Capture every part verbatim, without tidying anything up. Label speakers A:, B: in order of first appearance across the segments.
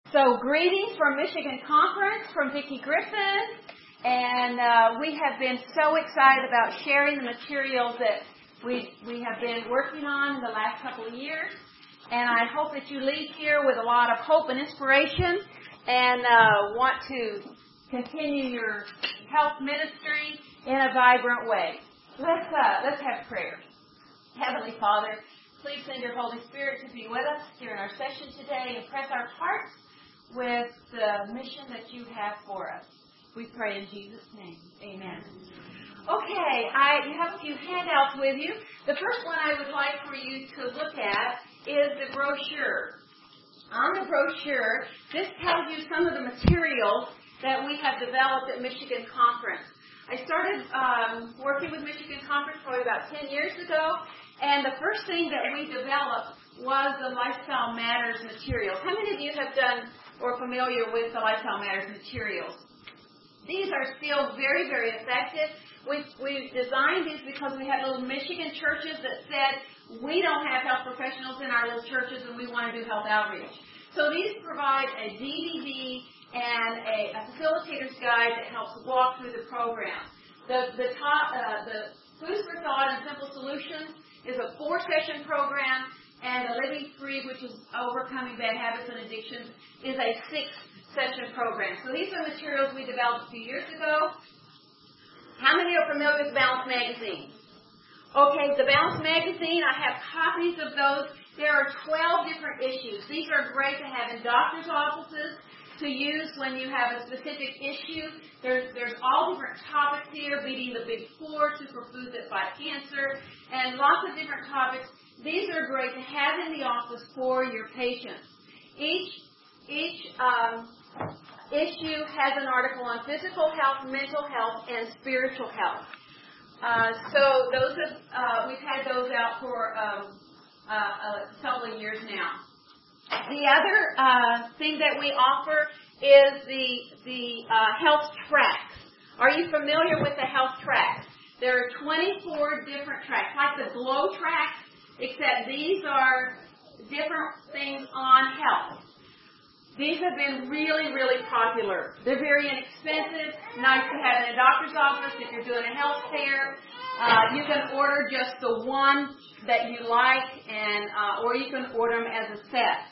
A: So greetings from Michigan Conference, from Vicki Griffin, and uh, we have been so excited about sharing the materials that we we have been working on in the last couple of years. And I hope that you leave here with a lot of hope and inspiration and uh, want to continue your health ministry in a vibrant way. Let's uh, let's have prayer. Heavenly Father, please send your Holy Spirit to be with us during our session today and press our hearts with the mission that you have for us. We pray in Jesus' name. Amen. Okay, I you have a few handouts with you. The first one I would like for you to look at is the brochure. On the brochure, this tells you some of the materials that we have developed at Michigan Conference. I started um, working with Michigan Conference probably about ten years ago, and the first thing that we developed was the Lifestyle Matters materials. How many of you have done or familiar with the Lifestyle Matters materials? These are still very, very effective. We we designed these because we had little Michigan churches that said, we don't have health professionals in our little churches and we want to do health outreach. So these provide a D V D and a, a facilitator's guide that helps walk through the program. The the top uh, the Food for Thought and Simple Solutions is a four-session program, and the Living Free, which is Overcoming Bad Habits and Addictions, is a six-session program. So these are materials we developed a few years ago. How many are familiar with Balance Magazine? Okay, the Balance Magazine, I have copies of those. There are twelve different issues. These are great to have in doctor's offices to use when you have a specific issue. There's, there's all different topics here, beating the big four, superfoods that fight cancer, and lots of different topics. These are great to have in the office for your patients. Each each um, issue has an article on physical health, mental health, and spiritual health. Uh, so those have, uh, we've had those out for um, uh, uh, several years now. The other uh, thing that we offer is the the uh, health tracks. Are you familiar with the health tracks? There are twenty-four different tracks, like the Glow tracks, except these are different things on health. These have been really, really popular. They're very inexpensive, nice to have in a doctor's office if you're doing a health fair. Uh, you can order just the one that you like, and uh, or you can order them as a set.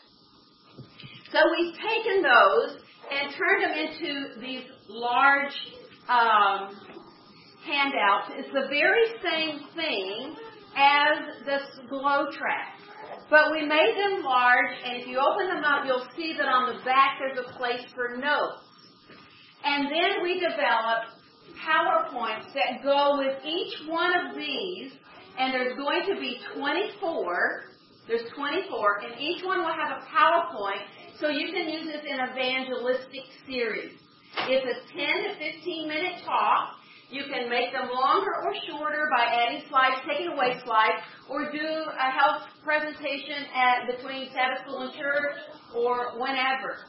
A: So we've taken those and turned them into these large um, handouts. It's the very same thing as the Glow track. But we made them large, and if you open them up, you'll see that on the back there's a place for notes. And then we developed PowerPoints that go with each one of these, and there's going to be twenty-four. There's twenty-four, and each one will have a PowerPoint, so you can use this in evangelistic series. It's a ten to fifteen minute talk. You can make them longer or shorter by adding slides, taking away slides, or do a health presentation at between Sabbath school and church or whenever.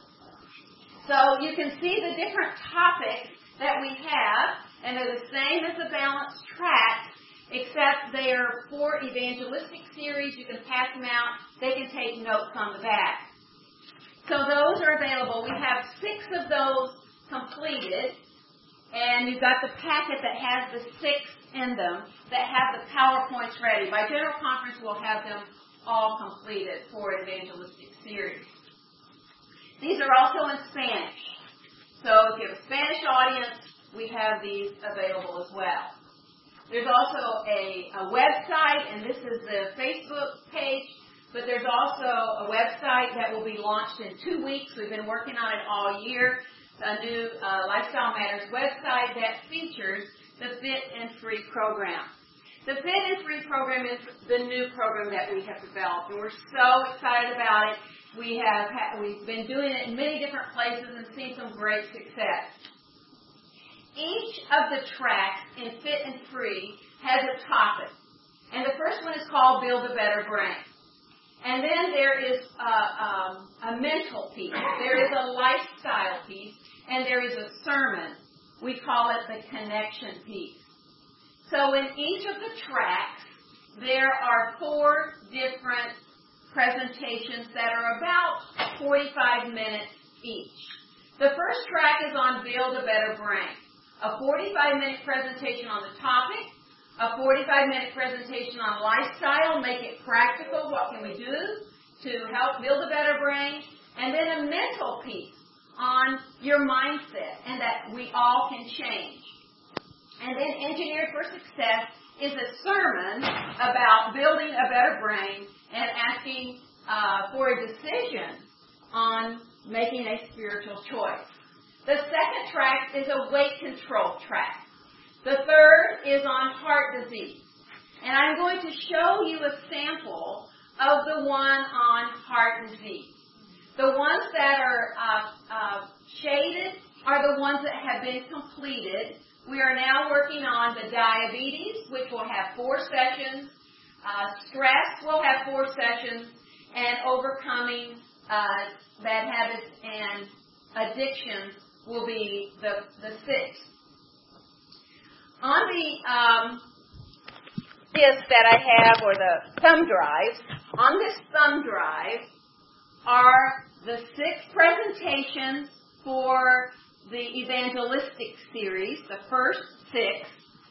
A: So you can see the different topics that we have, and they're the same as the Balance track, except they are for evangelistic series. You can pass them out. They can take notes on the back. So those are available. We have six of those completed. And you've got the packet that has the six in them that have the PowerPoints ready. By General Conference, we'll have them all completed for evangelistic series. These are also in Spanish. So if you have a Spanish audience, we have these available as well. There's also a, a website, and this is the Facebook page, but there's also a website that will be launched in two weeks. We've been working on it all year. A new uh, Lifestyle Matters website that features the Fit and Free program. The Fit and Free program is the new program that we have developed, and we're so excited about it. We have ha- we've been doing it in many different places and seen some great success. Each of the tracks in Fit and Free has a topic, and the first one is called Build a Better Brain. And then there is uh, um, a mental piece. There is a lifestyle piece. And there is a sermon. We call it the connection piece. So in each of the tracks, there are four different presentations that are about forty-five minutes each. The first track is on Build a Better Brain. A forty-five minute presentation on the topic, a forty-five minute presentation on lifestyle, make it practical, what can we do to help build a better brain, and then a mental piece on your mindset and that we all can change. And then Engineered for Success is a sermon about building a better brain and asking uh, for a decision on making a spiritual choice. The second track is a weight control track. The third is on heart disease. And I'm going to show you a sample of the one on heart disease. The ones that are uh, uh, shaded are the ones that have been completed. We are now working on the diabetes, which will have four sessions. Uh, stress will have four sessions. And overcoming uh, bad habits and addictions will be the, the sixth. On the um, disc that I have, or the thumb drive, on this thumb drive are the six presentations for the evangelistic series, the first six,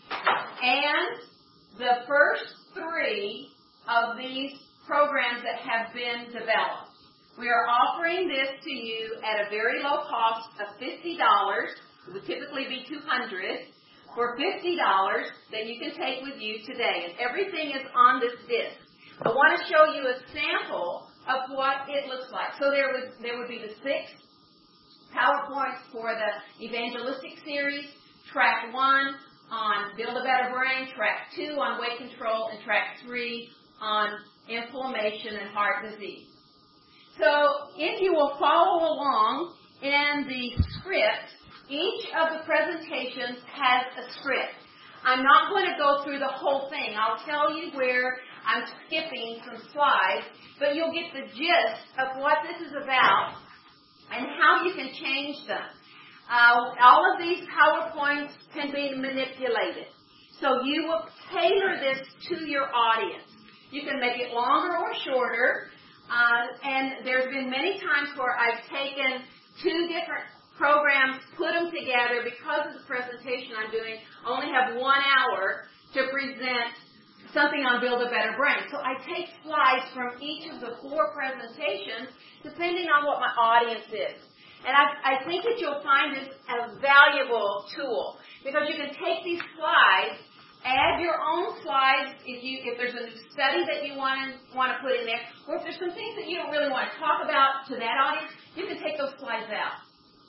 A: and the first three of these programs that have been developed. We are offering this to you at a very low cost of fifty dollars. It would typically be two hundred dollars. For fifty dollars that you can take with you today. And everything is on this disc. I want to show you a sample of what it looks like. So there would, there would be the six PowerPoints for the evangelistic series, track one on Build a Better Brain, track two on weight control, and track three on inflammation and heart disease. So if you will follow along in the script, each of the presentations has a script. I'm not going to go through the whole thing. I'll tell you where I'm skipping some slides, but you'll get the gist of what this is about and how you can change them. Uh, all of these PowerPoints can be manipulated. So you will tailor this to your audience. You can make it longer or shorter. Uh, and there's been many times where I've taken two different programs, put them together because of the presentation I'm doing. I only have one hour to present something on Build a Better Brain. So I take slides from each of the four presentations depending on what my audience is. And I, I think that you'll find this a valuable tool because you can take these slides, add your own slides if you if there's a new study that you want to, want to put in there, or if there's some things that you don't really want to talk about to that audience, you can take those slides out.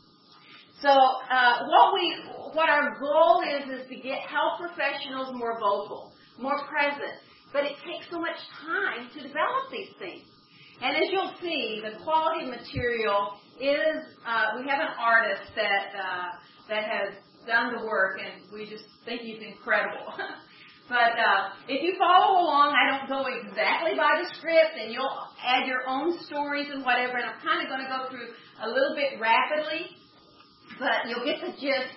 A: So uh, what we, what our goal is, is to get health professionals more vocal, more present. But it takes so much time to develop these things. And as you'll see, the quality of material is, uh, we have an artist that uh, that has done the work, and we just think he's incredible. But uh, if you follow along, I don't go exactly by the script, and you'll add your own stories and whatever, and I'm kind of going to go through a little bit rapidly. But you'll get the gist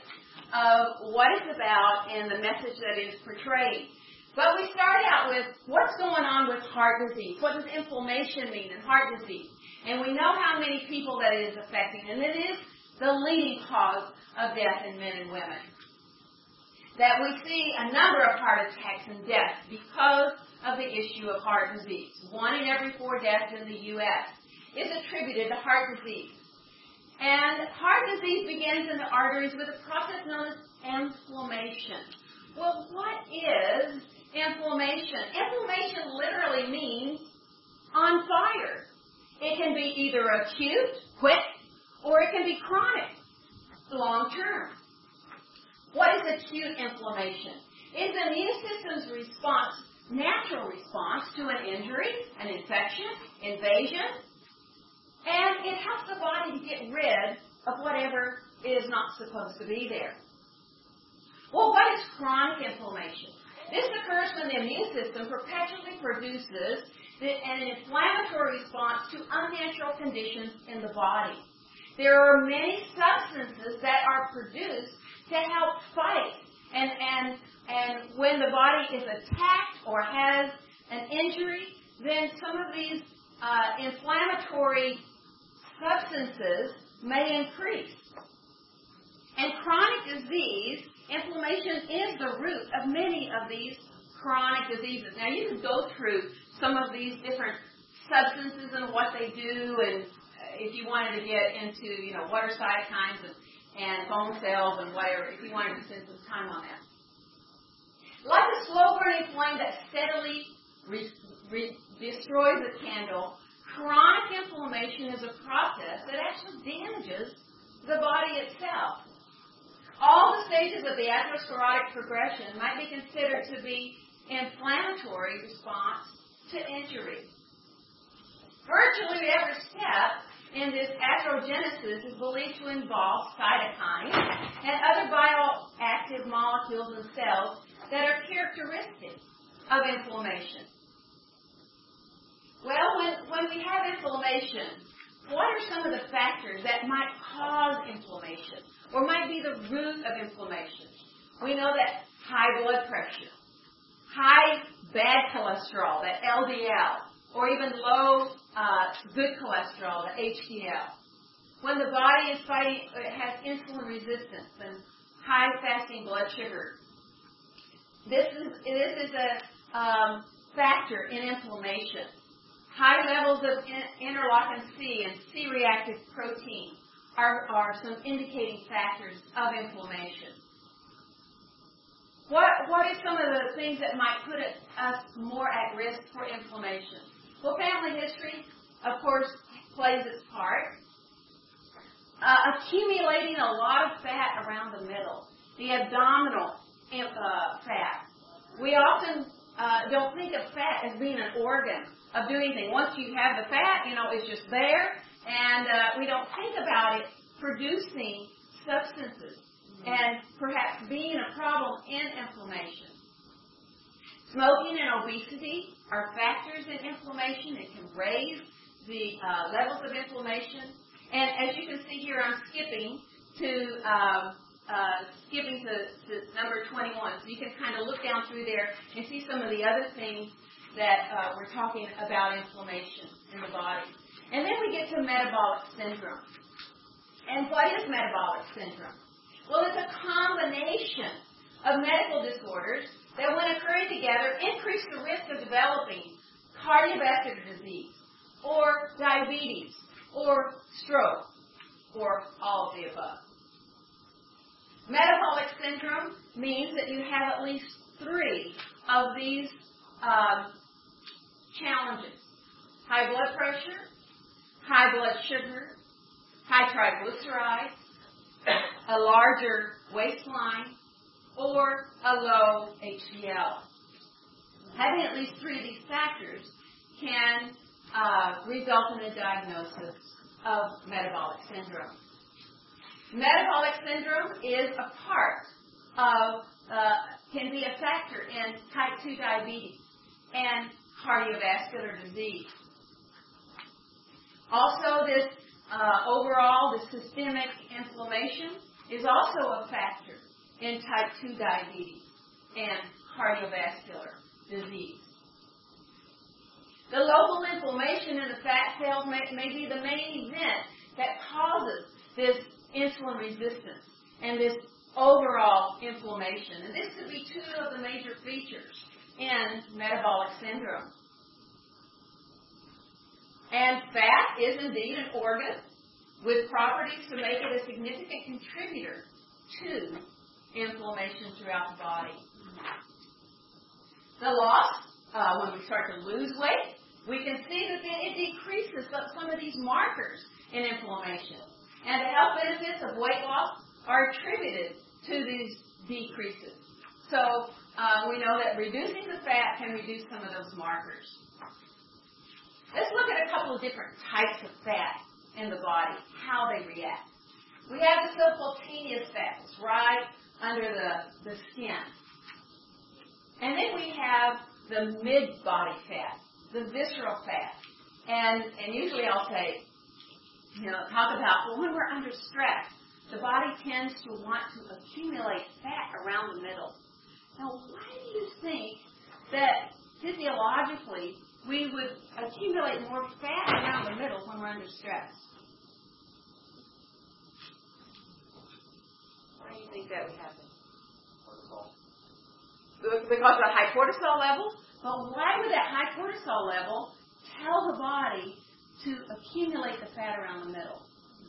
A: of what it's about and the message that it is portraying. But we start out with what's going on with heart disease. What does inflammation mean in heart disease? And we know how many people that it is affecting. And it is the leading cause of death in men and women. That we see a number of heart attacks and deaths because of the issue of heart disease. One in every four deaths in the U S is attributed to heart disease. And heart disease begins in the arteries with a process known as inflammation. Well, what is inflammation? Inflammation literally means on fire. It can be either acute, quick, or it can be chronic, long-term. What is acute inflammation? It's the immune system's response, natural response to an injury, an infection, invasion, and it helps the body to get rid of whatever is not supposed to be there. Well, what is chronic inflammation? This occurs when the immune system perpetually produces an inflammatory response to unnatural conditions in the body. There are many substances that are produced to help fight. And, and, and when the body is attacked or has an injury, then some of these uh, inflammatory substances may increase. And chronic disease, inflammation is the root of many of these chronic diseases. Now, you can go through some of these different substances and what they do, and if you wanted to get into, you know, water cytokines and, and bone cells and whatever, if you wanted to spend some time on that. Like a slow-burning flame that steadily re- re- destroys a candle, chronic inflammation is a process that actually damages the body itself. All the stages of the atherosclerotic progression might be considered to be inflammatory response to injury. Virtually every step in this atherogenesis is believed to involve cytokines and other bioactive molecules and cells that are characteristic of inflammation. Well, when, when we have inflammation, what are some of the factors that might cause inflammation or might be the root of inflammation? We know that high blood pressure, high bad cholesterol, that L D L, or even low uh, good cholesterol, the H D L. When the body is fighting, it has insulin resistance and high fasting blood sugar. This is this is a um, factor in inflammation. High levels of interleukin C and C-reactive protein are, are some indicating factors of inflammation. What, what are some of the things that might put us more at risk for inflammation? Well, family history, of course, plays its part. Uh, accumulating a lot of fat around the middle, the abdominal uh, fat. We often uh, don't think of fat as being an organ of doing anything. Once you have the fat, you know, it's just there, and uh, we don't think about it producing substances and perhaps being a problem in inflammation. Smoking and obesity are factors in inflammation. It can raise the uh, levels of inflammation. And as you can see here, I'm skipping to um, uh, skipping to, to number twenty-one. So you can kind of look down through there and see some of the other things that uh, we're talking about inflammation in the body. And then we get to metabolic syndrome. And what is metabolic syndrome? Well, it's a combination of medical disorders that, when occurring together, increase the risk of developing cardiovascular disease, or diabetes, or stroke, or all of the above. Metabolic syndrome means that you have at least three of these um, challenges. High blood pressure, high blood sugar, high triglycerides, a larger waistline, or a low H D L. Having at least three of these factors can uh, result in a diagnosis of metabolic syndrome. Metabolic syndrome is a part of, uh, can be a factor in type two diabetes and cardiovascular disease. Also, this uh, overall, the systemic inflammation is also a factor in type two diabetes and cardiovascular disease. The local inflammation in the fat cells may, may be the main event that causes this insulin resistance and this overall inflammation. And this could be two of the major features in metabolic syndrome. And fat is indeed an organ with properties to make it a significant contributor to inflammation throughout the body. The loss, uh, when we start to lose weight, we can see that then it decreases some of these markers in inflammation. And the health benefits of weight loss are attributed to these decreases. So uh, we know that reducing the fat can reduce some of those markers. Let's look at a couple of different types of fat in the body, how they react. We have the subcutaneous fat. It's right under the, the skin. And then we have the mid-body fat, the visceral fat. And, and usually I'll say, you know, talk about, well, when we're under stress, the body tends to want to accumulate fat around the middle. Now, why do you think that physiologically we would accumulate more fat around the middle when we're under stress? that we have? Because of the high cortisol levels. But why would that high cortisol level tell the body to accumulate the fat around the middle?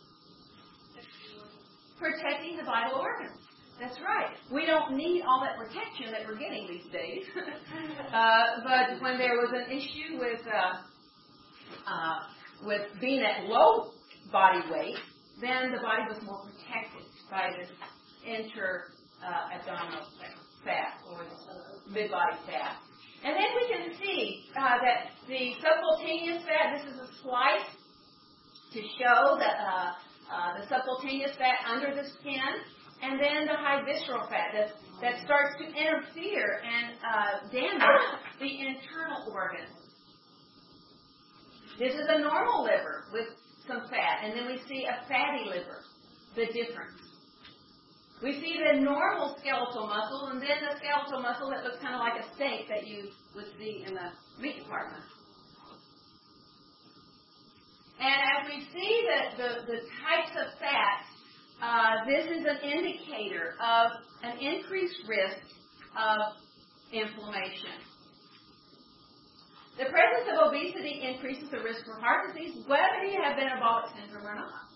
A: Protecting the vital organs. That's right. We don't need all that protection that we're getting these days. uh, but when there was an issue with uh, uh, with being at low body weight, then the body was more protected by this inter-abdominal uh, fat or mid-body fat. And then we can see uh, that the subcutaneous fat, this is a slice to show that uh, uh, the subcutaneous fat under the skin, and then the high visceral fat that, that starts to interfere and uh, damage the internal organs. This is a normal liver with some fat, and then we see a fatty liver, the difference. We see the normal skeletal muscle, and then the skeletal muscle that looks kind of like a steak that you would see in the meat department. And as we see the, the, the types of fats, uh, this is an indicator of an increased risk of inflammation. The presence of obesity increases the risk for heart disease, whether you have metabolic syndrome or not.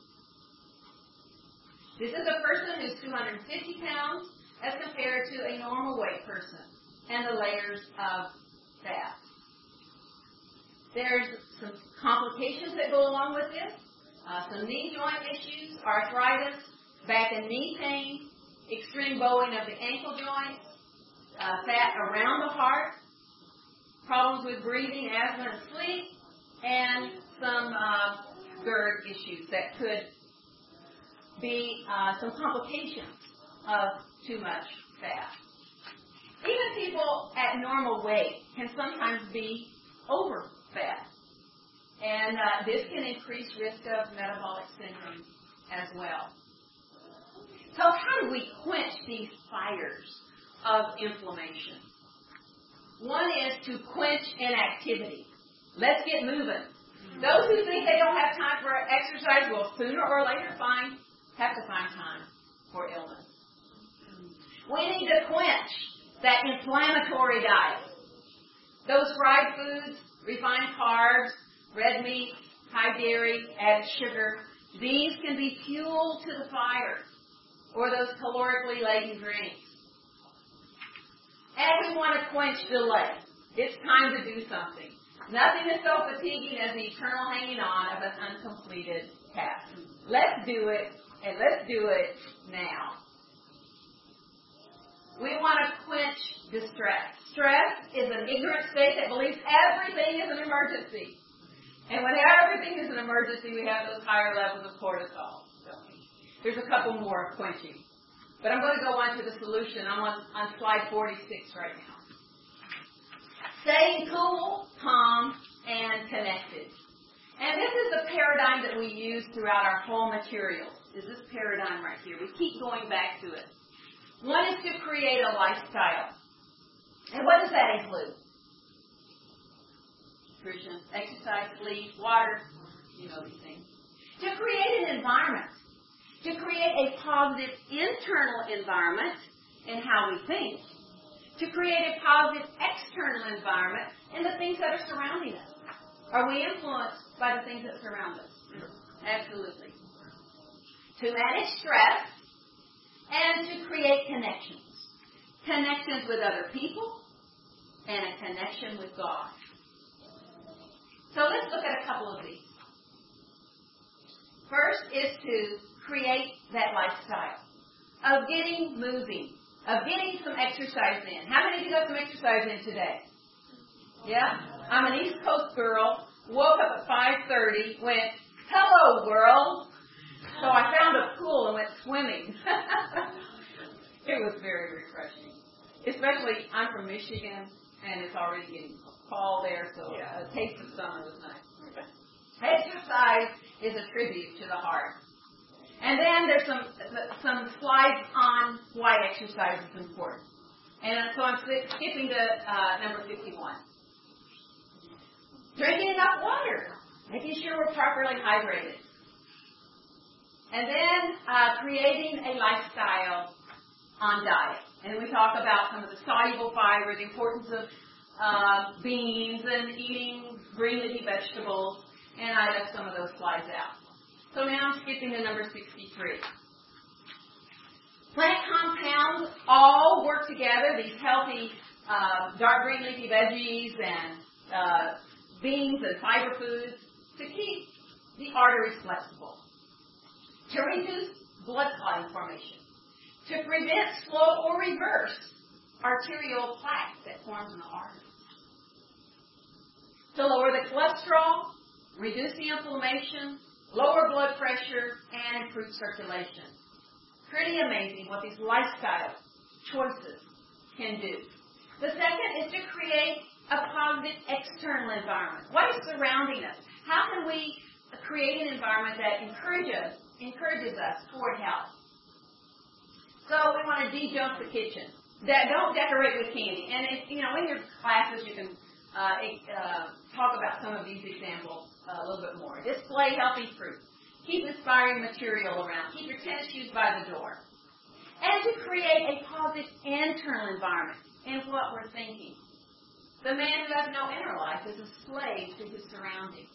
A: This is a person who's two hundred fifty pounds as compared to a normal weight person, and the layers of fat. There's some complications that go along with this, uh, some knee joint issues, arthritis, back and knee pain, extreme bowing of the ankle joints, uh, fat around the heart, problems with breathing, asthma, and sleep, and some uh, GERD issues that could be uh, some complications of too much fat. Even people at normal weight can sometimes be over fat. And uh, this can increase risk of metabolic syndrome as well. So how do we quench these fires of inflammation? One is to quench inactivity. Let's get moving. Those who think they don't have time for exercise will sooner or later find have to find time for illness. We need to quench that inflammatory diet. Those fried foods, refined carbs, red meat, high dairy, added sugar, these can be fuel to the fire, or those calorically laden drinks. And we want to quench delay. It's time to do something. Nothing is so fatiguing as the eternal hanging on of an uncompleted task. Let's do it. And let's do it now. We want to quench distress. Stress is an ignorant state that believes everything is an emergency. And when everything is an emergency, we have those higher levels of cortisol. So there's a couple more quenching. But I'm going to go on to the solution. I'm on, on slide forty-six right now. Staying cool, calm, and connected. And this is the paradigm that we use throughout our whole materials. Is this paradigm right here. We keep going back to it. One is to create a lifestyle. And what does that include? Nutrition, exercise, sleep, water, you know these things. To create an environment. To create a positive internal environment in how we think. To create a positive external environment in the things that are surrounding us. Are we influenced by the things that surround us? Absolutely. To manage stress, and to create connections. Connections with other people, and a connection with God. So let's look at a couple of these. First is to create that lifestyle of getting moving, of getting some exercise in. How many of you got some exercise in today? Yeah? I'm an East Coast girl, woke up at five thirty, went, hello world. So I found a pool and went swimming. It was very refreshing. Especially, I'm from Michigan, and it's already getting fall there, so yeah. A taste of summer was nice. Exercise is a tribute to the heart. And then there's some some slides on why exercise is important. And so I'm skipping to uh, number fifty-one. Drinking enough water. Making sure we're properly hydrated. And then uh, creating a lifestyle on diet. And we talk about some of the soluble fiber, the importance of uh, beans and eating green leafy vegetables, and I left some of those slides out. So now I'm skipping to number sixty-three. Plant compounds all work together, these healthy uh, dark green leafy veggies and uh, beans and fiber foods, to keep the arteries flexible, to reduce blood clotting formation, to prevent, slow, or reverse arterial plaque that forms in the arteries, to lower the cholesterol, reduce the inflammation, lower blood pressure, and improve circulation. Pretty amazing what these lifestyle choices can do. The second is to create a positive external environment. What is surrounding us? How can we create an environment that encourages encourages us toward health? So we want to de-junk the kitchen. That don't decorate with candy. And if, you know, in your classes, you can uh, uh, talk about some of these examples uh, a little bit more. Display healthy fruit. Keep inspiring material around. Keep your tennis shoes by the door. And to create a positive internal environment in what we're thinking. The man who has no inner life is a slave to his surroundings.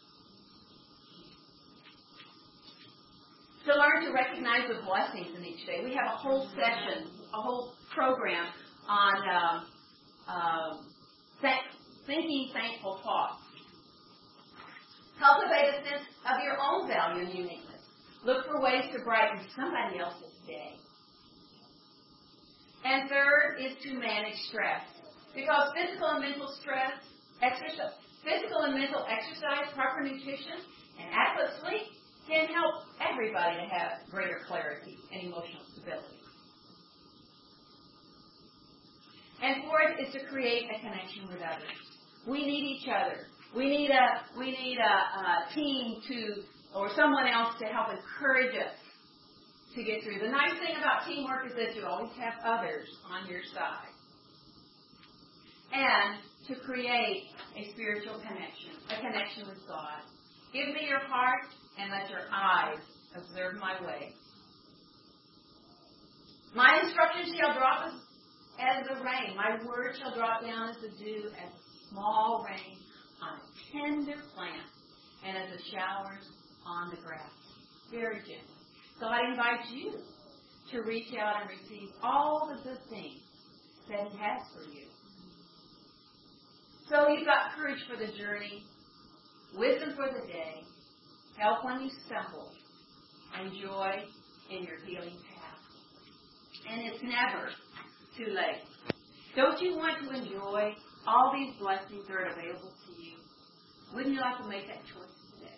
A: To learn to recognize the blessings in each day. We have a whole session, a whole program on um, um, th- thinking thankful thoughts. Cultivate a sense of your own value and uniqueness. Look for ways to brighten somebody else's day. And third is to manage stress. Because physical and mental stress, exercise, physical and mental exercise, proper nutrition, and adequate sleep can help everybody to have greater clarity and emotional stability. And fourth is to create a connection with others. We need each other. We need a we need a, a team to, or someone else to help encourage us to get through. The nice thing about teamwork is that you always have others on your side. And to create a spiritual connection, a connection with God. Give me your heart and let your eyes observe my way. My instructions shall drop as, as the rain. My word shall drop down as the dew, as small rain on a tender plant, and as the showers on the grass. Very gentle. So I invite you to reach out and receive all the good things that He has for you. So you've got courage for the journey, wisdom for the day, help when you stumble, and joy in your healing path. And it's never too late. Don't you want to enjoy all these blessings that are available to you? Wouldn't you like to make that choice today?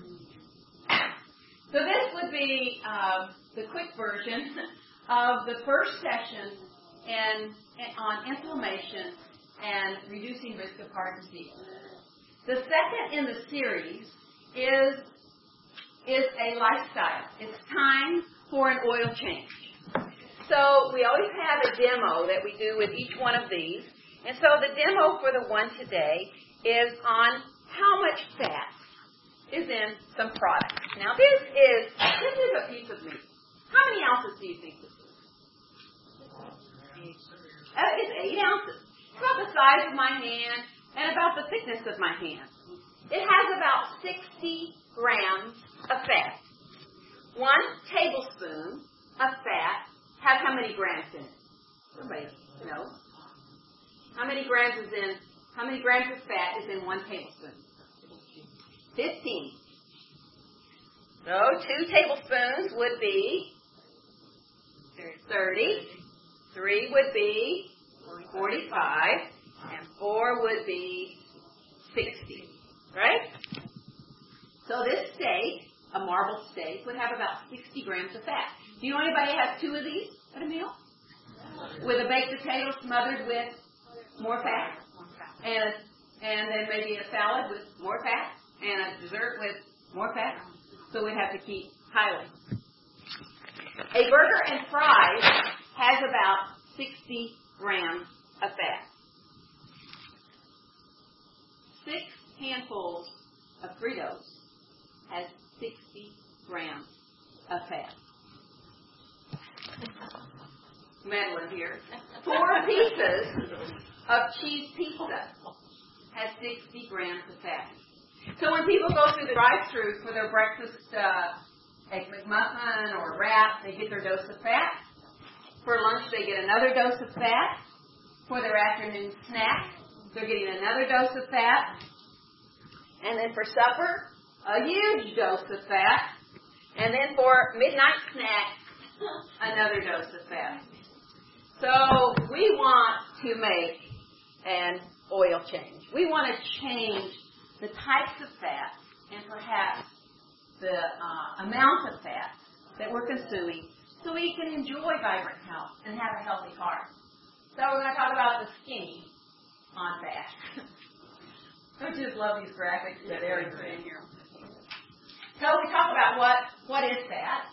A: So this would be uh, the quick version of the first session in, in, on inflammation and reducing risk of heart disease. The second in the series is, is a lifestyle. It's time for an oil change. So we always have a demo that we do with each one of these. And so the demo for the one today is on how much fat is in some products. Now this is this is a piece of meat. How many ounces do you think this is? Uh, it's eight ounces. It's about the size of my hand and about the thickness of my hand. It has about sixty grams of fat. One tablespoon of fat has how many grams in it? Everybody knows. How many grams is in? How many grams of fat is in one tablespoon? Fifteen. So two tablespoons would be thirty. Three would be forty-five, and four would be sixty. Right? So this steak, a marbled steak, would have about sixty grams of fat. Do you know anybody has two of these at a meal? With a baked potato smothered with more fat, and and then maybe a salad with more fat, and a dessert with more fat. So we'd have to keep piling. A burger and fries has about sixty grams of fat. Six handfuls of Fritos has sixty grams of fat. meddling here. Four pieces of cheese pizza has sixty grams of fat. So when people go through the drive-thru for their breakfast uh, egg McMuffin or wrap, they get their dose of fat. For lunch, they get another dose of fat. For their afternoon snack, they're getting another dose of fat. And then for supper, a huge dose of fat. And then for midnight snack, another dose of fat. So we want to make an oil change. We want to change the types of fat and perhaps the uh, amount of fat that we're consuming so we can enjoy vibrant health and have a healthy heart. So we're going to talk about the skinny on fat. I just love these graphics that Eric's in here. So we talk about what, what is fat,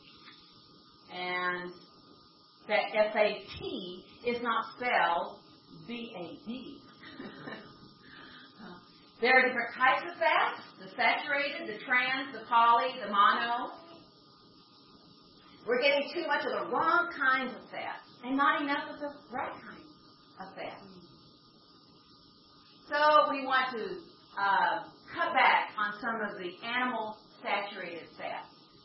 A: and that F A T is not spelled B A D. There are different types of fats, the saturated, the trans, the poly, the mono. We're getting too much of the wrong kinds of fat and not enough of the right kinds of fat. So we want to uh, cut back on some of the animal saturated fats.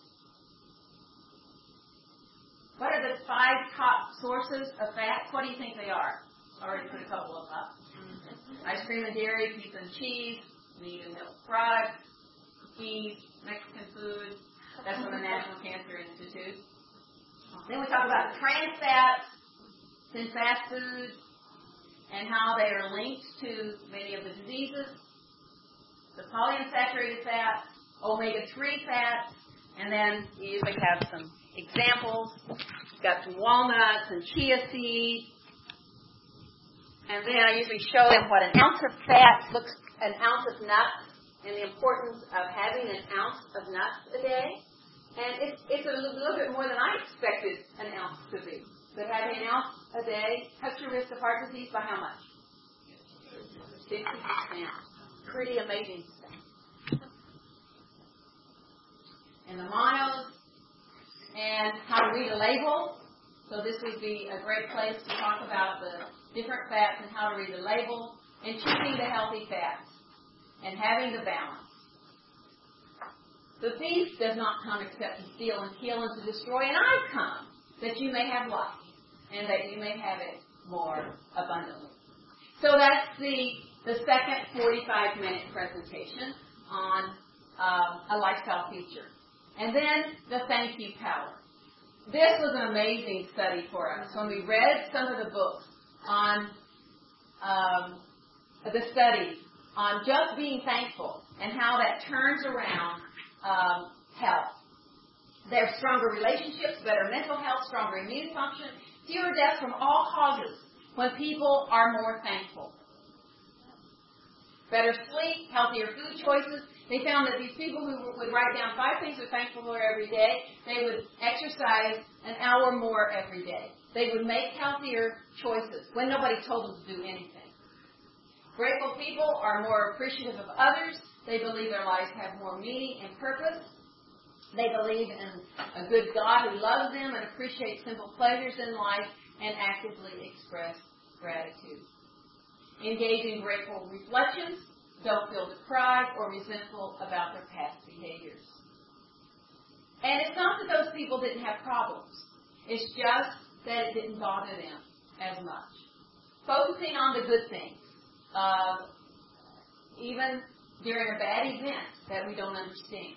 A: What are the five top sources of fat? What do you think they are? I already put a couple of them up. Ice cream and dairy, pizza and cheese, meat and milk products, cookies, Mexican food. That's from the National Cancer Institute. Then we talk about trans fats in fast food and how they are linked to many of the diseases. The polyunsaturated fats, omega three fats, and then we usually have some examples. We've got some walnuts and chia seeds. And then I usually show them what an ounce of fat looks, an ounce of nuts, and the importance of having an ounce of nuts a day. And it's, it's a little bit more than I expected an ounce to be. But having an ounce a day cuts your risk of heart disease by how much? fifty percent. Pretty amazing stuff. And the monos, and how to read a label. So this would be a great place to talk about the different fats and how to read the label, and choosing the healthy fats, and having the balance. The thief does not come except to steal and kill and to destroy, and I've come that you may have life, and that you may have it more abundantly. So that's the, the second forty-five minute presentation on um, a lifestyle feature. And then the thank you power. This was an amazing study for us. When we read some of the books on um, the study on just being thankful and how that turns around um, health. There's stronger relationships, better mental health, stronger immune function, fewer deaths from all causes when people are more thankful. Better sleep, healthier food choices. They found that these people who would write down five things they're thankful for every day, they would exercise an hour more every day. They would make healthier choices when nobody told them to do anything. Grateful people are more appreciative of others. They believe their lives have more meaning and purpose. They believe in a good God who loves them and appreciates simple pleasures in life and actively express gratitude. Engage in grateful reflections. Don't feel deprived or resentful about their past behaviors. And it's not that those people didn't have problems. It's just that it didn't bother them as much. Focusing on the good things, uh, even during a bad event that we don't understand.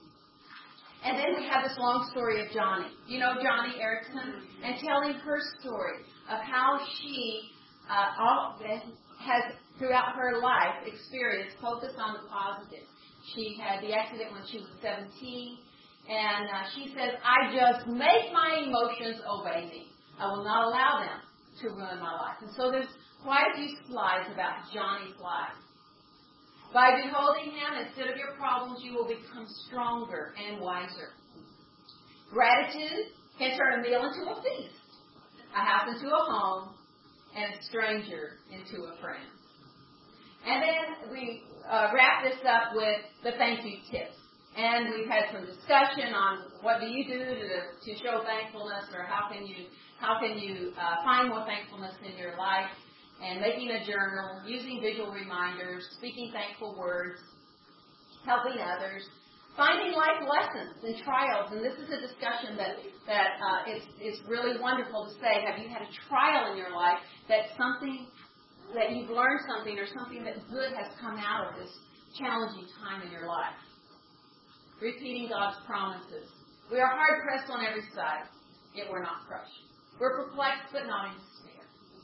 A: And then we have this long story of Johnny. You know Johnny Erickson? And telling her story of how she uh, all, has, throughout her life, experienced focus on the positive. She had the accident when she was seventeen. And uh, she says, I just make my emotions obey me. I will not allow them to ruin my life. And so there's quite a few slides about Johnny's life. By beholding him instead of your problems, you will become stronger and wiser. Gratitude can turn a meal into a feast, a house into a home, and a stranger into a friend. And then we uh, wrap this up with the thank you tips. And we've had some discussion on what do you do to, to show thankfulness, or how can you how can you uh, find more thankfulness in your life, and making a journal, using visual reminders, speaking thankful words, helping others, finding life lessons and trials. And this is a discussion that that uh, it's it's really wonderful to say. Have you had a trial in your life that something that you've learned something, or something that good has come out of this challenging time in your life? Repeating God's promises. We are hard pressed on every side, yet we're not crushed. We're perplexed, but not in despair.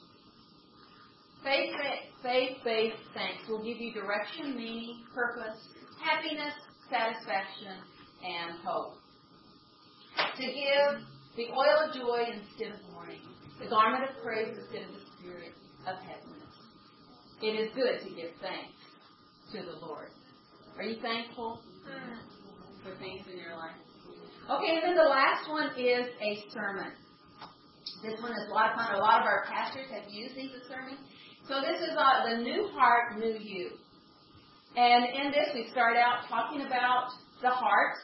A: Faith, faith, faith, faith, thanks will give you direction, meaning, purpose, happiness, satisfaction, and hope. To give the oil of joy instead of mourning, the garment of praise instead of the spirit of heaviness. It is good to give thanks to the Lord. Are you thankful for things in your life? Okay, and then the last one is a sermon. This one is a lot of fun. A lot of our pastors have used these as sermons. So this is uh, the New Heart, New You. And in this, we start out talking about the heart,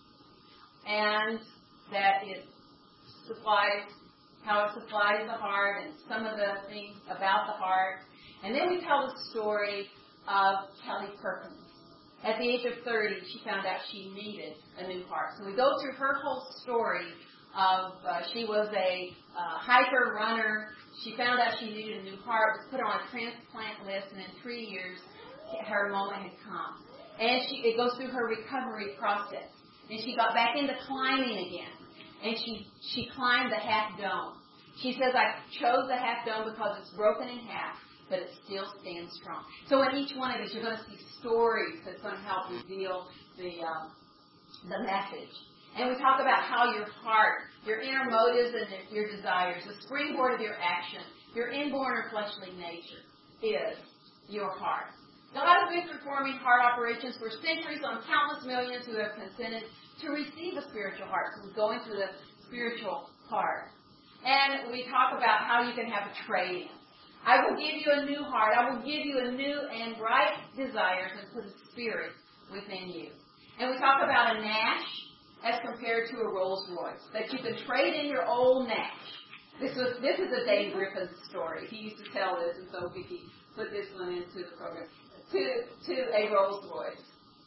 A: and that it supplies, how it supplies the heart, and some of the things about the heart. And then we tell the story of Kelly Perkins. At the age of thirty, she found out she needed a new heart. So we go through her whole story of, uh, she was a uh, hiker, runner. She found out she needed a new heart, was put on a transplant list, and in three years, her moment had come. And she, it goes through her recovery process. And she got back into climbing again. And she, she climbed the half dome. She says, I chose the half dome because it's broken in half, but it still stands strong. So in each one of these, you're going to see stories that's going to help reveal the um, the message. And we talk about how your heart, your inner motives and your desires, the springboard of your action, your inborn or fleshly nature is your heart. God has been performing heart operations for centuries on countless millions who have consented to receive a spiritual heart. So we go into the spiritual heart. And we talk about how you can have a trade-in. I will give you a new heart. I will give you a new and right desires and put a spirit within you. And we talk about a Nash as compared to a Rolls Royce. That you can trade in your old Nash. This was this is a Dave Griffin story. He used to tell this, and so Vicki put this one into the program. To, to a Rolls Royce.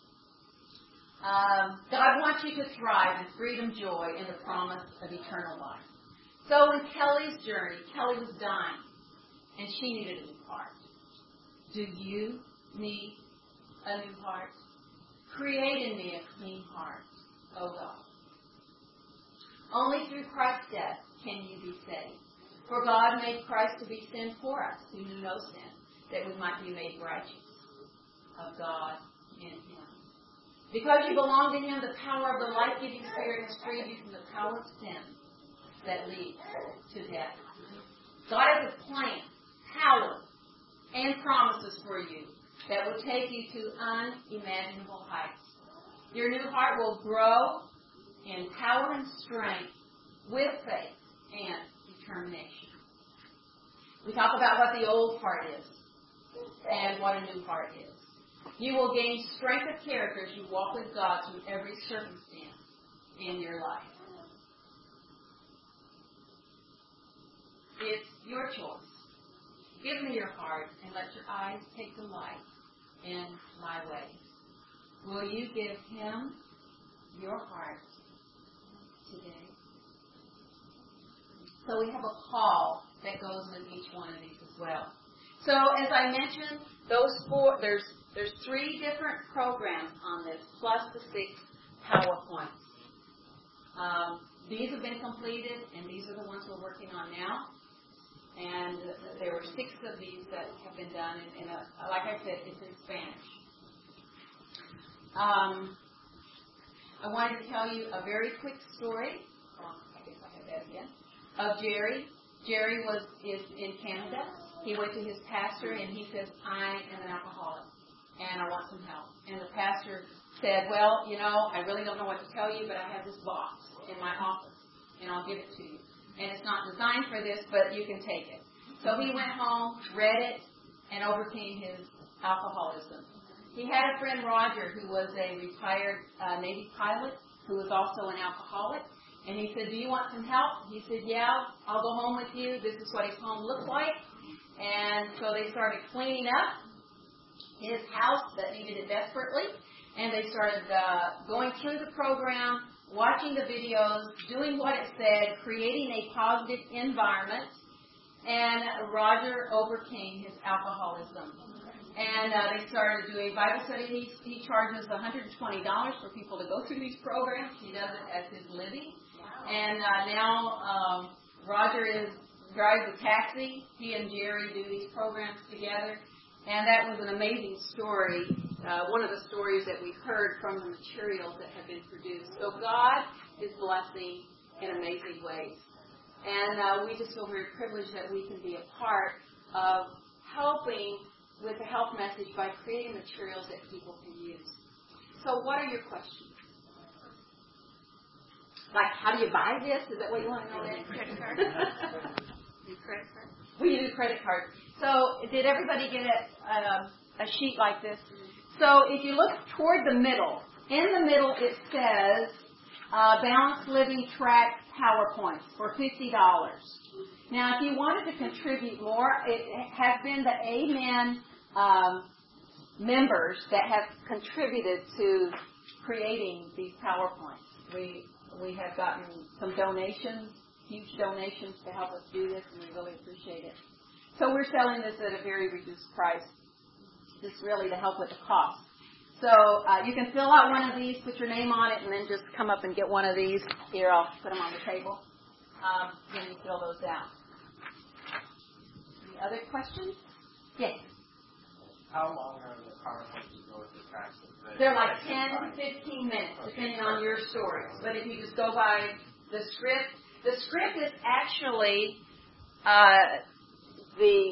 A: Um, God wants you to thrive in freedom, joy, and the promise of eternal life. So in Kelly's journey, Kelly was dying. And she needed a new heart. Do you need a new heart? Create in me a clean heart, O God. Only through Christ's death can you be saved. For God made Christ to be sin for us, who knew no sin, that we might be made righteous of God in Him. Because you belong to Him, the power of the life-giving Spirit has freed you from the power of sin that leads to death. God has a plan, power, and promises for you that will take you to unimaginable heights. Your new heart will grow in power and strength with faith and determination. We talk about what the old heart is and what a new heart is. You will gain strength of character as you walk with God through every circumstance in your life. It's your choice. Give me your heart and let your eyes take delight in my ways. Will you give Him your heart today? So we have a call that goes with each one of these as well. So as I mentioned, those four, there's there's three different programs on this, plus the six PowerPoints. Um, these have been completed, and these are the ones we're working on now. And there were six of these that have been done, in, in a, like I said, it's in Spanish. Um, I wanted to tell you a very quick story. Oh, I guess I have that again. Of Jerry. Jerry was is in Canada. He went to his pastor and he says, I am an alcoholic and I want some help. And the pastor said, well, you know, I really don't know what to tell you, but I have this box in my office and I'll give it to you. And it's not designed for this, but you can take it. So he went home, read it, and overcame his alcoholism. he had a friend, Roger, who was a retired uh, Navy pilot who was also an alcoholic. And he said, do you want some help? He said, yeah, I'll go home with you. This is what his home looked like. And so they started cleaning up his house that needed it desperately. And they started uh, going through the program, watching the videos, doing what it said, creating a positive environment. And Roger overcame his alcoholism. And uh, they started doing Bible study. He, he charges one hundred twenty dollars for people to go through these programs. He does it as his living. And uh, now um, Roger is drives a taxi. He and Jerry do these programs together. And that was an amazing story, uh, one of the stories that we've heard from the materials that have been produced. So God is blessing in amazing ways. And uh, we just feel very privileged that we can be a part of helping with the health message by creating materials that people can use. So what are your questions? Like, how do you buy this? Is that what you want to know? Credit card? Do credit card? We use credit card. So did everybody get a, um, a sheet like this? So if you look toward the middle, in the middle it says uh, Balanced Living Track PowerPoints for fifty dollars. Now, if you wanted to contribute more, it has been the Amen um, members that have contributed to creating these PowerPoints. We we have gotten some donations, huge donations to help us do this, and we really appreciate it. So we're selling this at a very reduced price, just really to help with the cost. So uh, you can fill out one of these, put your name on it, and then just come up and get one of these. Here, I'll put them on the table. Um, then you fill those out. Any other questions? Yes.
B: How long are the PowerPoints you go with the tracks?
A: They're like ten to fifteen minutes, depending on your stories. But if you just go by the script, the script is actually uh, the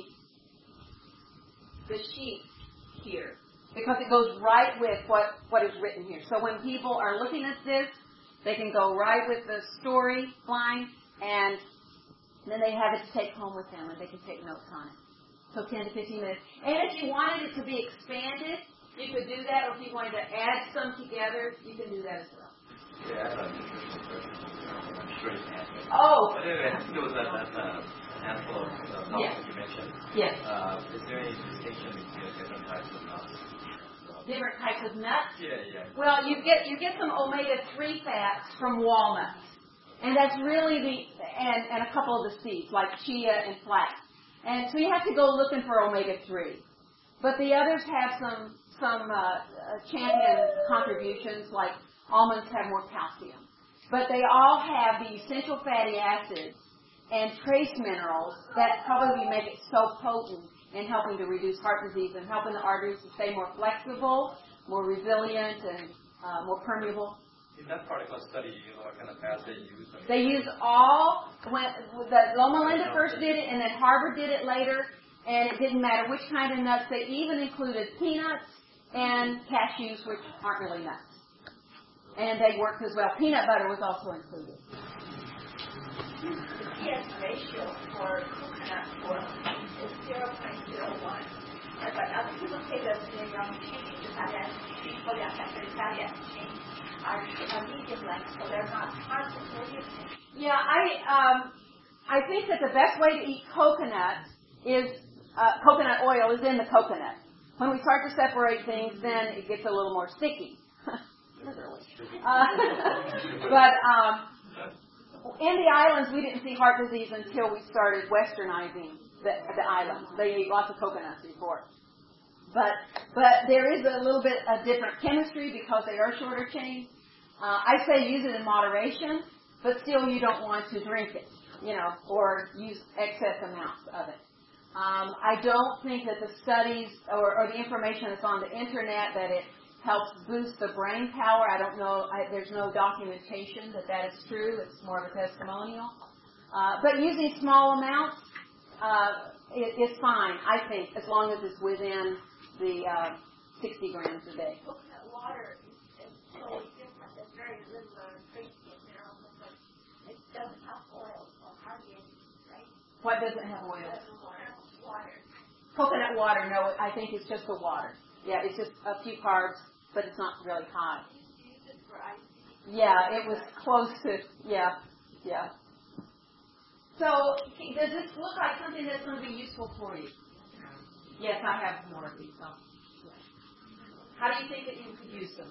A: the sheet here, because it goes right with what, what is written here. So when people are looking at this, they can go right with the story line, and then they have it to take home with them, and they can take notes on it. So ten to fifteen minutes. And if you wanted it to be expanded, you could do that, or if you wanted to add some together, you can do that as well.
B: Yeah, I have a nutrition question. I'm sure you can answer.
A: Oh!
B: But anyway, I think it was that, that uh, handful of uh, nuts
A: yes.
B: that you mentioned.
A: Yes.
B: Uh, is there any distinction between different types of nuts?
A: Different types of nuts?
B: Yeah, yeah.
A: Well, you get you get some omega three fats from walnuts. And that's really the, and, and a couple of the seeds, like chia and flax. And so you have to go looking for omega three. But the others have some some uh, champion contributions, like almonds have more calcium. But they all have the essential fatty acids and trace minerals that probably make it so potent in helping to reduce heart disease and helping the arteries to stay more flexible, more resilient, and uh, more permeable.
B: In that particular study, you know, what kind of fats they use?
A: They use all, when the Loma Linda first did it, and then Harvard did it later, and it didn't matter which kind of nuts. They even included peanuts and cashews, which aren't really nuts. And they worked as well. Peanut butter was also included.
C: The P S ratio for coconut oil is zero point zero one. But other people say that the um, change, the fatty acid, polyunsaturated fatty acid change, are, are medium length, so they're not toxic. What do you think?
A: Yeah, I um, I think that the best way to eat coconut is uh, coconut oil is in the coconut. When we start to separate things, then it gets a little more sticky. Literally. Uh, but um, in the islands, we didn't see heart disease until we started westernizing the, the islands. They ate lots of coconuts before. But but there is a little bit of different chemistry because they are shorter chain. Uh, I say use it in moderation, but still you don't want to drink it, you know, or use excess amounts of it. Um, I don't think that the studies or, or the information that's on the internet that it helps boost the brain power. I don't know. I, there's no documentation that that is true. It's more of a testimonial. Uh, but using small amounts uh, it, is fine, I think, as long as it's within the uh, sixty grams a day.
C: Coconut water is totally different. There's very little uh, trace minerals, but it doesn't have oil or hardly any, right?
A: What doesn't have oil?
C: Water. Water.
A: Coconut water, no, I think it's just the water. Yeah, it's just a few carbs, but it's not really high. Yeah, it was close to, yeah, yeah. So, does this look like something that's going to be useful for you? Yes, I have more of these. So. How do you think that you could use them?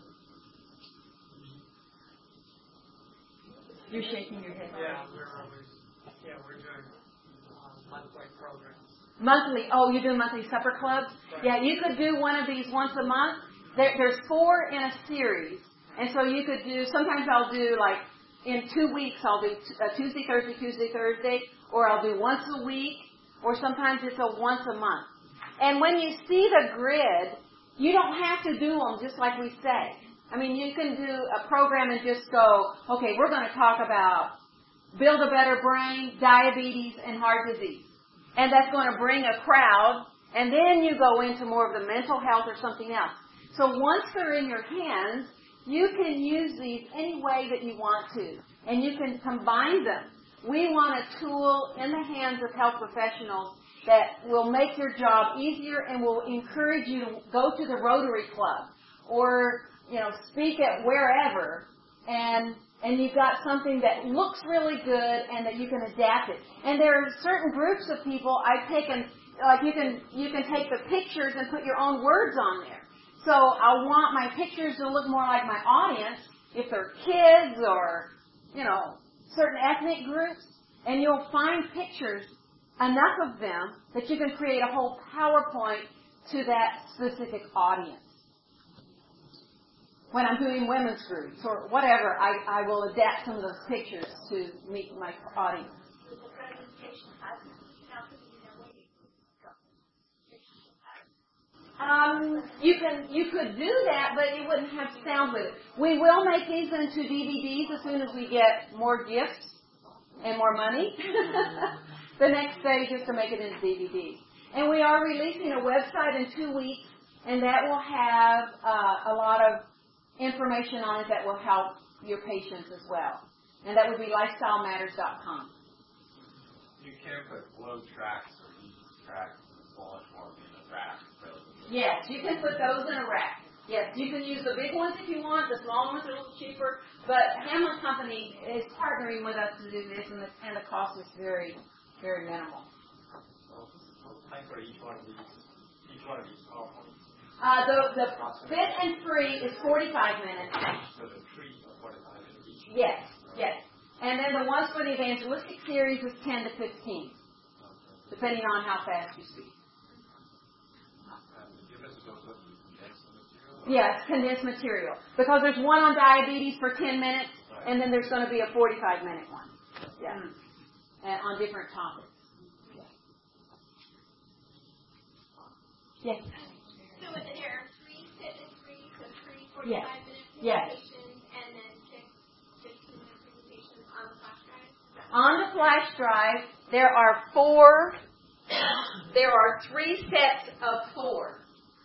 A: You're shaking your head.
B: Yeah, we're always, yeah, we're doing uh, monthly programs.
A: Monthly. Oh, you're doing monthly supper clubs?
B: Right.
A: Yeah, you could do one of these once a month. There, there's four in a series. And so you could do, sometimes I'll do like, in two weeks I'll do t- uh, Tuesday, Thursday, Tuesday, Thursday, or I'll do once a week, or sometimes it's a once a month. And when you see the grid, you don't have to do them just like we say. I mean, you can do a program and just go, okay, we're going to talk about build a better brain, diabetes, and heart disease. And that's going to bring a crowd, and then you go into more of the mental health or something else. So once they're in your hands, you can use these any way that you want to, and you can combine them. We want a tool in the hands of health professionals that will make your job easier and will encourage you to go to the Rotary Club or, you know, speak at wherever, and and you've got something that looks really good and that you can adapt it. And there are certain groups of people I've taken, like you can you can take the pictures and put your own words on there. So I want my pictures to look more like my audience, if they're kids or, you know, certain ethnic groups, and you'll find pictures, enough of them, that you can create a whole PowerPoint to that specific audience. When I'm doing women's groups or whatever, I, I will adapt some of those pictures to meet my audience. Um, you can you could do that, but it wouldn't have sound with it. We will make these into D V Ds as soon as we get more gifts and more money. The next stage is to make it into D V Ds. And we are releasing a website in two weeks, and that will have uh, a lot of information on it that will help your patients as well. And that would be lifestyle matters dot com.
D: You can put flow tracks or easy tracks in the smaller form in the rack.
A: Yes, you can put those in a rack. Yes, you can use the big ones if you want. The small ones are a little cheaper. But Hamlin Company is partnering with us to do this, and the, and the cost is very, very minimal.
D: Well, what time for each one of these? Each one of these PowerPoints?
A: Uh, the the fit and free is forty-five minutes.
D: So the three are forty-five minutes each?
A: Yes, yes. And then the ones for the evangelistic series is ten to fifteen, depending on how fast you speak. Yes, condensed material. Because there's one on diabetes for ten minutes, and then there's going to be a forty-five minute one. Yeah. And on different topics. Yes.
E: So there are three sit and free, so three forty-five
A: Yes.
E: minute
A: Yes.
E: presentations, and then six fifteen minute presentations on the flash drive?
A: On the flash drive, there are four, there are three sets of four.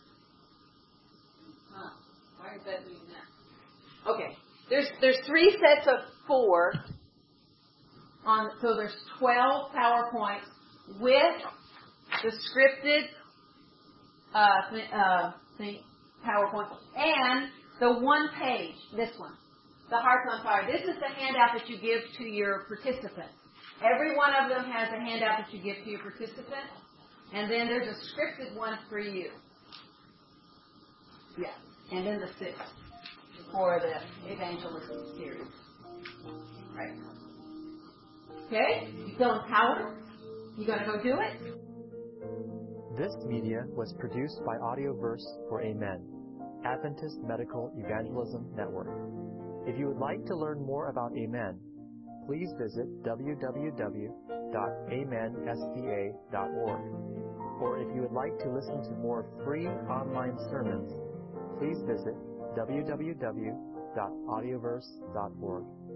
A: Huh. Why is that doing that? Okay. There's there's three sets of four. On so there's twelve PowerPoints with the scripted uh, th- uh, thing, PowerPoint and the one page. This one, the Hearts on Fire. This is the handout that you give to your participants. Every one of them has a handout that you give to your participants, and then there's a scripted one for you. Yeah. And then the six for the evangelistic series. Right. Okay? You feel empowered? You gonna go do it?
F: This media was produced by Audioverse for Amen, Adventist Medical Evangelism Network. If you would like to learn more about Amen, please visit w w w dot amen s d a dot org. Or if you would like to listen to more free online sermons, please visit w w w dot audioverse dot org.